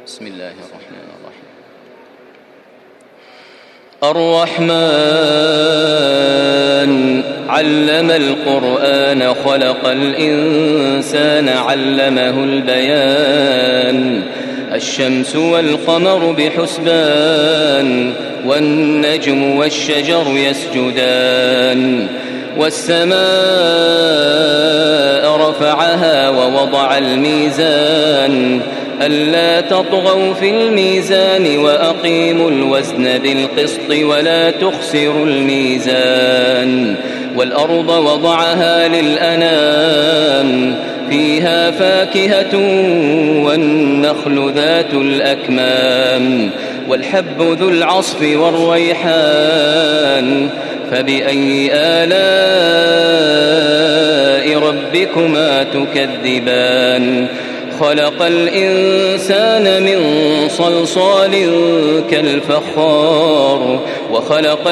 بسم الله الرحمن الرحيم. الرحمن علم القرآن خلق الإنسان علمه البيان. الشمس والقمر بحسبان والنجم والشجر يسجدان. والسماء رفعها ووضع الميزان ألا تطغوا في الميزان وأقيموا الوزن بالقسط ولا تخسروا الميزان. والأرض وضعها للأنام فيها فاكهة والنخل ذات الأكمام والحب ذو العصف والريحان. فبأي آلاء ربكما تكذبان؟ خلق الإنسان من صلصال كالفخار وخلق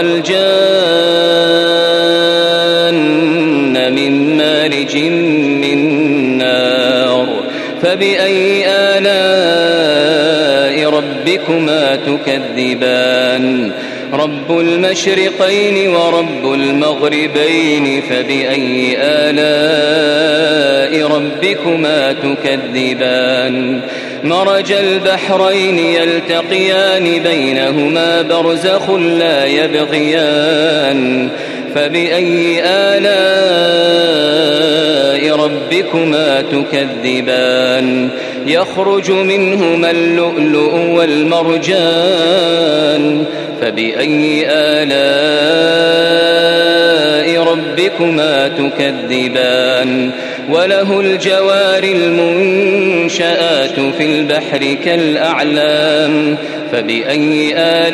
الجان من مارج من نار. فبأي آلاء ربكما تكذبان؟ رب المشرقين ورب المغربين. فبأي آلاء ربكما تكذبان؟ مرج البحرين يلتقيان بينهما برزخ لا يبغيان. فبأي آلاء ربكما تكذبان؟ يخرج منهما اللؤلؤ والمرجان. فبأي آلاء ربكما تكذبان؟ وله الجوار المنشآت في البحر كالأعلام. فبأي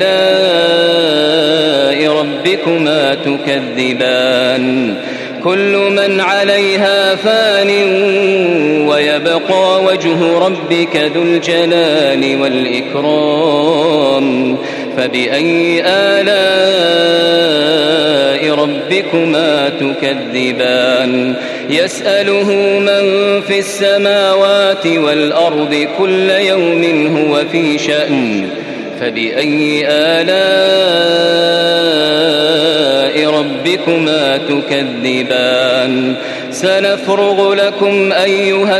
آلاء ربكما تكذبان؟ كل من عليها فان ويبقى وجه ربك ذو الجلال والإكرام. فبأي آلاء ربكما تكذبان؟ يسأله من في السماوات والأرض كل يوم هو في شأن. فبأي آلاء ربكما تكذبان؟ سنفرغ لكم أيها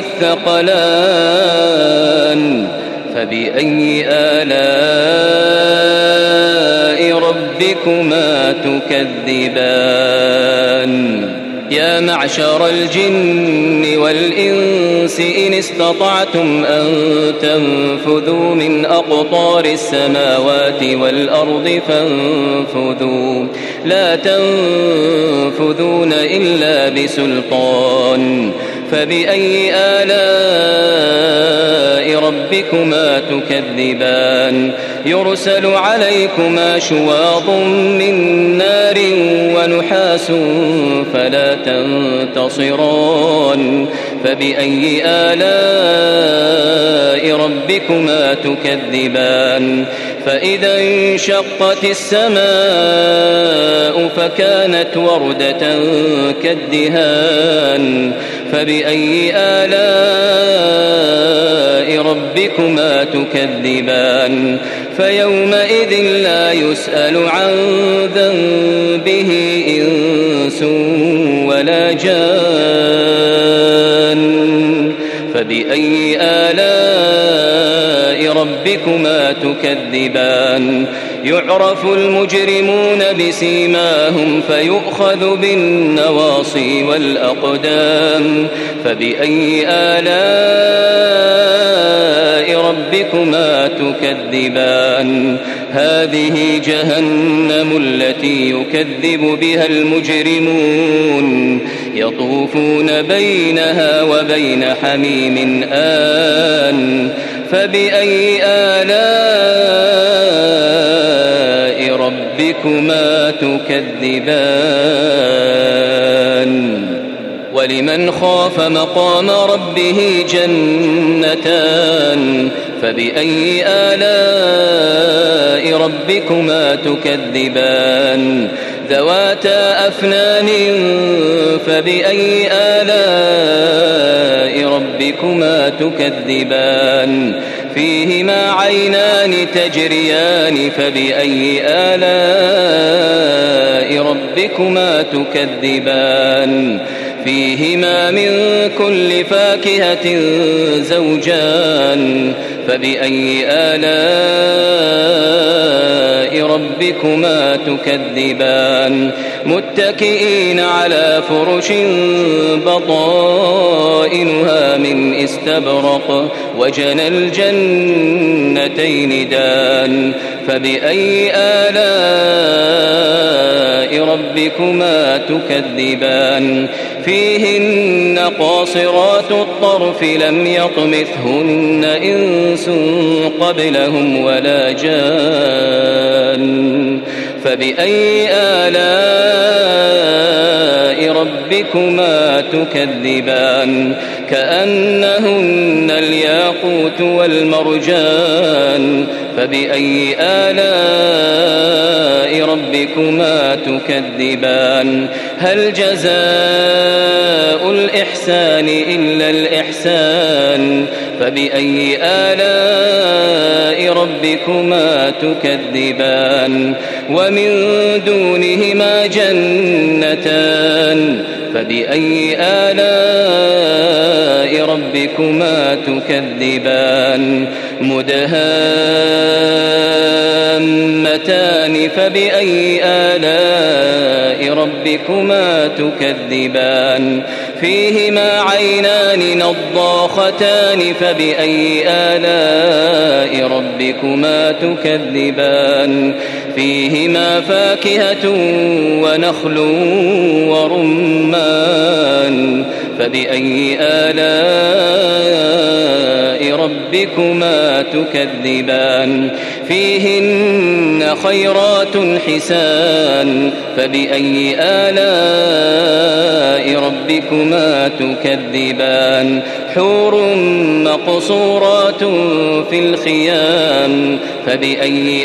الثقلان. فبأي آلاء ربكما تكذبان؟ يا معشر الجن والإنس إن استطعتم أن تنفذوا من أقطار السماوات والأرض فانفذوا لا تنفذون إلا بسلطان. فبأي آلاء ربكما تكذبان؟ يرسل عليكما شواظ من نار ونحاس فلا تنتصران. فبأي آلاء ربكما تكذبان؟ فإذا انشقت السماء فكانت وردة كالدهان. فبأي آلاء ربكما تكذبان؟ فيومئذ لا يسأل عن ذنبه إنس ولا جان. فبأي آلاء ربكما تكذبان؟ يعرف المجرمون بسيماهم فيؤخذ بالنواصي والأقدام. فبأي آلاء ربكما تكذبان؟ هذه جهنم التي يكذب بها المجرمون يطوفون بينها وبين حميم آن. فبأي آلاء ربكما تكذبان؟ ولمن خاف مقام ربه جنتان. فبأي آلاء ربكما تكذبان؟ ذواتا أفنان. فبأي آلاء ربكما تكذبان؟ فيهما عينان تجريان فبأي آلاء ربكما تكذبان فيهما من كل فاكهة زوجان فبأي آلاء ربكما تكذبان متكئين على فرش بطائنها من استبرق وجنى الجنتين دان فبأي آلاء ربكما تكذبان فيهن قاصرات الطرف لم يطمثهن إنس قبلهم ولا جان فبأي آلاء ربكما تكذبان كأنهن الياقوت والمرجان فبأي آلاء ربكما تكذبان هل جزاء الإحسان إلا الإحسان فبأي آلاء ربكما تكذبان ومن دونهما جنتان فبأي آلاء ربكما تكذبان مدهامتان فبأي آلاء ربكما تكذبان فيهما عينان نضاختان فبأي آلاء ربكما تكذبان فيهما فاكهة ونخل ورمان فبأي آلاء ربكما تكذبان فيهن خيرات حسان فبأي آلاء ربكما تكذبان حور مقصورات في الخيام فبأي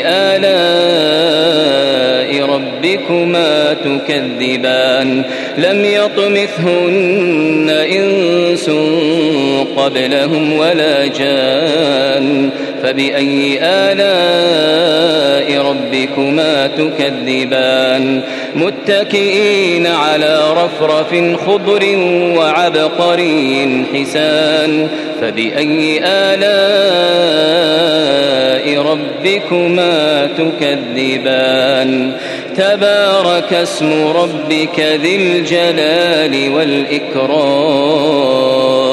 آلاء ربكما تكذبان لم يطمثهن إنس قبلهم ولا جان فبأي آلاء ربكما تكذبان متكئين على رفرف خضر وعبقري حسان فبأي آلاء ربكما تكذبان تبارك اسم ربك ذي الجلال والإكرام